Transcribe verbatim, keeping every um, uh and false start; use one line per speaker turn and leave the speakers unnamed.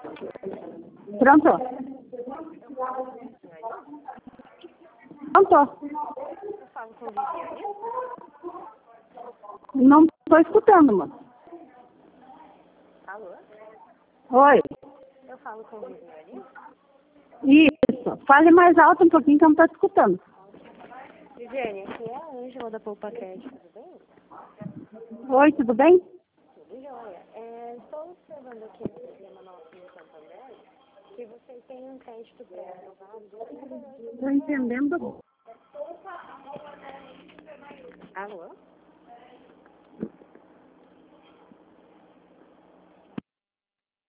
Pronto? Pronto.
Eu falo com Viviane.
Não estou escutando, mano.
Alô?
Oi.
Eu falo com Viviane.
Isso. Fale mais alto um pouquinho que eu não estou escutando.
Viviane, aqui é a Ângela da Poupa Crédito, tudo bem?
Oi, tudo bem?
Tudo jóia. É, estou observando aqui no sistema nosso em Santander que vocês têm um crédito pré-aprovado de trinta e oito mil.
Estou entendendo.
Alô?